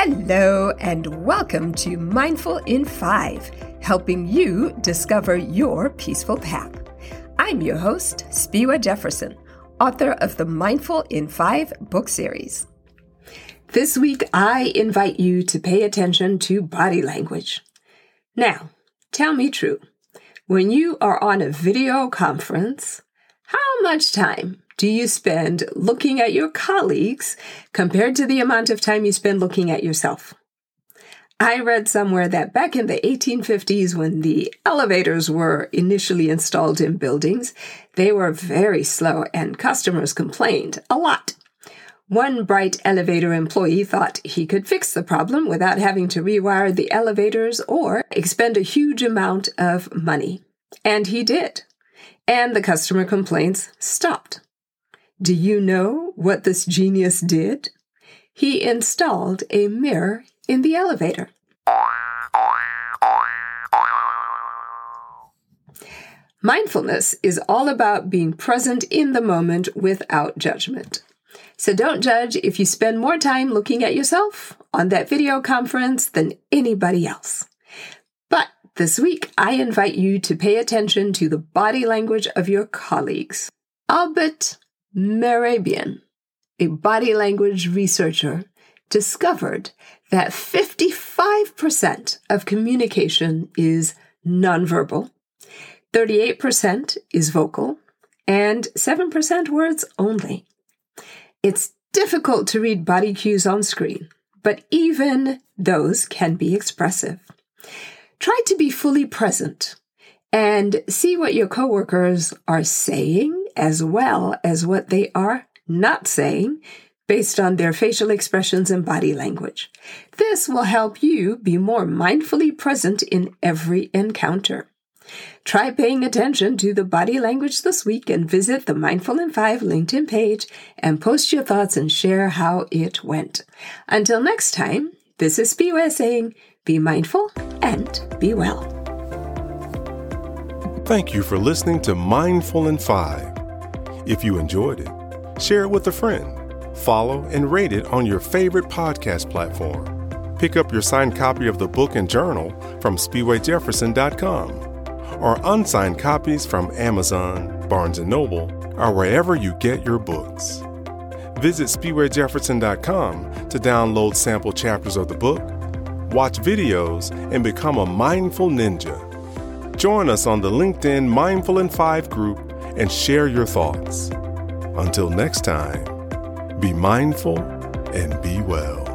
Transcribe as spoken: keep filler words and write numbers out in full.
Hello and welcome to Mindful in Five, helping you discover your peaceful path. I'm your host, Spiwa Jefferson, author of the Mindful in Five book series. This week, I invite you to pay attention to body language. Now, tell me true. When you are on a video conference, how much time do you spend looking at your colleagues compared to the amount of time you spend looking at yourself? I read somewhere that back in the eighteen fifties, when the elevators were initially installed in buildings, they were very slow and customers complained a lot. One bright elevator employee thought he could fix the problem without having to rewire the elevators or expend a huge amount of money. And he did. And the customer complaints stopped. Do you know what this genius did? He installed a mirror in the elevator. Mindfulness is all about being present in the moment without judgment. So don't judge if you spend more time looking at yourself on that video conference than anybody else. But this week, I invite you to pay attention to the body language of your colleagues. Albert Mehrabian, a body language researcher, discovered that fifty-five percent of communication is nonverbal, thirty-eight percent is vocal, and seven percent words only. It's difficult to read body cues on screen, but even those can be expressive. Try to be fully present and see what your coworkers are saying as well as what they are not saying based on their facial expressions and body language. This will help you be more mindfully present in every encounter. Try paying attention to the body language this week and visit the Mindful in Five LinkedIn page and post your thoughts and share how it went. Until next time, this is Spiwa saying, be mindful and be well. Thank you for listening to Mindful in Five. If you enjoyed it, share it with a friend. Follow and rate it on your favorite podcast platform. Pick up your signed copy of the book and journal from spiwa jefferson dot com or unsigned copies from Amazon, Barnes and Noble, or wherever you get your books. Visit spiwa jefferson dot com to download sample chapters of the book, watch videos, and become a mindful ninja. Join us on the LinkedIn Mindful in Five group and share your thoughts. Until next time, be mindful and be well.